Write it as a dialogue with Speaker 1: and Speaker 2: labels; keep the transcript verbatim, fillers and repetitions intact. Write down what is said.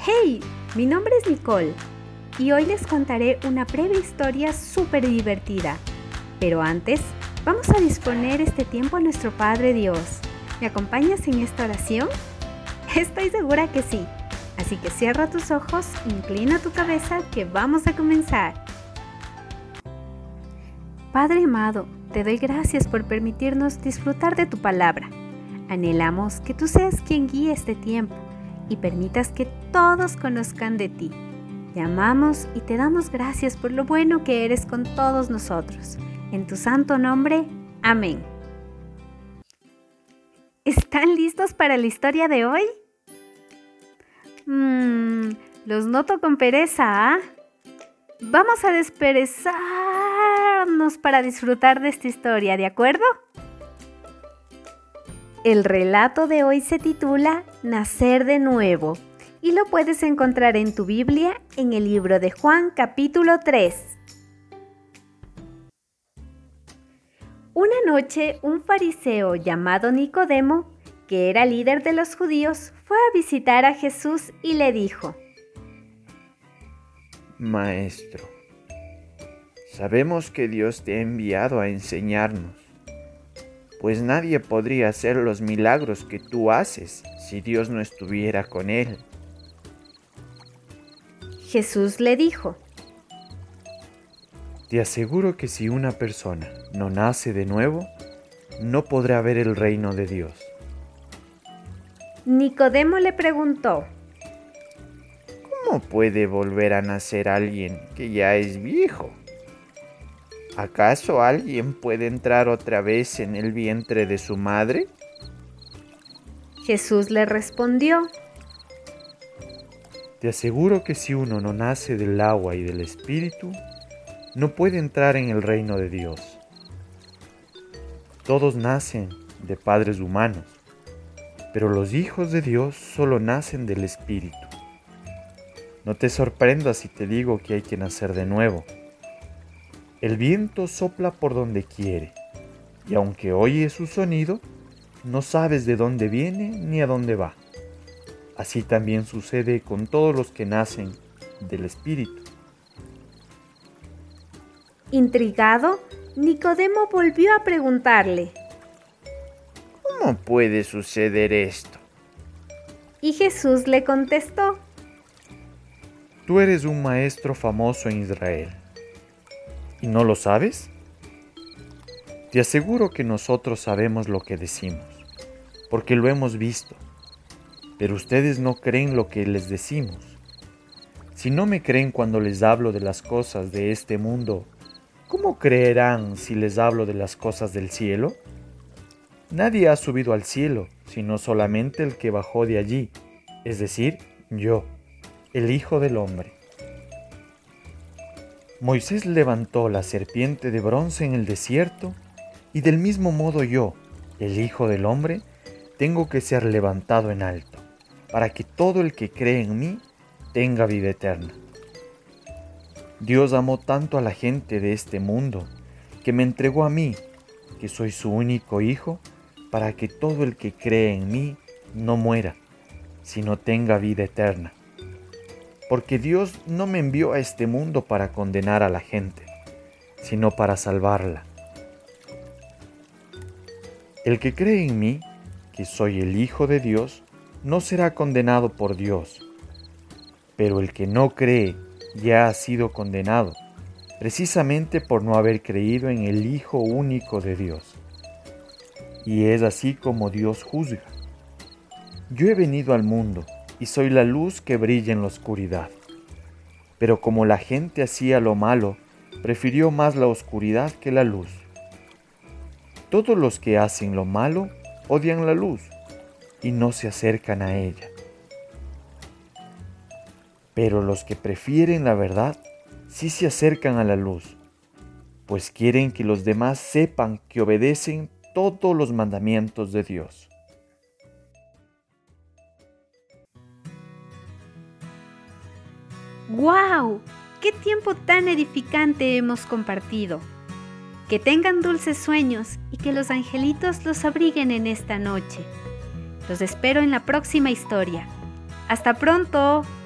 Speaker 1: Hey, mi nombre es Nicole y hoy les contaré una breve historia súper divertida. Pero antes, vamos a disponer este tiempo a nuestro Padre Dios. ¿Me acompañas en esta oración? Estoy segura que sí. Así que cierra tus ojos, inclina tu cabeza que vamos a comenzar. Padre amado, te doy gracias por permitirnos disfrutar de tu palabra. Anhelamos que tú seas quien guíe este tiempo y permitas que todos conozcan de ti. Te amamos y te damos gracias por lo bueno que eres con todos nosotros. En tu santo nombre, amén. ¿Están listos para la historia de hoy? Mmm, los noto con pereza, ¿ah? Vamos a desperezarnos para disfrutar de esta historia, ¿de acuerdo? El relato de hoy se titula Nacer de nuevo y lo puedes encontrar en tu Biblia en el libro de Juan capítulo tres. Una noche un fariseo llamado Nicodemo, que era líder de los judíos, fue a visitar a Jesús y le dijo:
Speaker 2: Maestro, sabemos que Dios te ha enviado a enseñarnos, pues nadie podría hacer los milagros que tú haces si Dios no estuviera con él.
Speaker 1: Jesús le dijo:
Speaker 2: Te aseguro que si una persona no nace de nuevo, no podrá ver el reino de Dios.
Speaker 1: Nicodemo le preguntó:
Speaker 2: ¿Cómo puede volver a nacer alguien que ya es viejo? ¿Acaso alguien puede entrar otra vez en el vientre de su madre?
Speaker 1: Jesús le respondió:
Speaker 2: Te aseguro que si uno no nace del agua y del Espíritu, no puede entrar en el reino de Dios. Todos nacen de padres humanos, pero los hijos de Dios solo nacen del Espíritu. No te sorprendas si te digo que hay que nacer de nuevo. El viento sopla por donde quiere, y aunque oyes su sonido, no sabes de dónde viene ni a dónde va. Así también sucede con todos los que nacen del Espíritu.
Speaker 1: Intrigado, Nicodemo volvió a preguntarle:
Speaker 2: ¿Cómo puede suceder esto?
Speaker 1: Y Jesús le contestó:
Speaker 2: Tú eres un maestro famoso en Israel. ¿Y no lo sabes? Te aseguro que nosotros sabemos lo que decimos, porque lo hemos visto, pero ustedes no creen lo que les decimos. Si no me creen cuando les hablo de las cosas de este mundo, ¿cómo creerán si les hablo de las cosas del cielo? Nadie ha subido al cielo, sino solamente el que bajó de allí, es decir, yo, el Hijo del Hombre. Moisés levantó la serpiente de bronce en el desierto, y del mismo modo yo, el Hijo del Hombre, tengo que ser levantado en alto, para que todo el que cree en mí tenga vida eterna. Dios amó tanto a la gente de este mundo, que me entregó a mí, que soy su único Hijo, para que todo el que cree en mí no muera, sino tenga vida eterna. Porque Dios no me envió a este mundo para condenar a la gente, sino para salvarla. El que cree en mí, que soy el Hijo de Dios, no será condenado por Dios. Pero el que no cree ya ha sido condenado, precisamente por no haber creído en el Hijo único de Dios. Y es así como Dios juzga. Yo he venido al mundo, y soy la luz que brilla en la oscuridad. Pero como la gente hacía lo malo, prefirió más la oscuridad que la luz. Todos los que hacen lo malo odian la luz y no se acercan a ella. Pero los que prefieren la verdad sí se acercan a la luz, pues quieren que los demás sepan que obedecen todos los mandamientos de Dios.
Speaker 1: ¡Guau! ¡Qué tiempo tan edificante hemos compartido! Que tengan dulces sueños y que los angelitos los abriguen en esta noche. Los espero en la próxima historia. ¡Hasta pronto!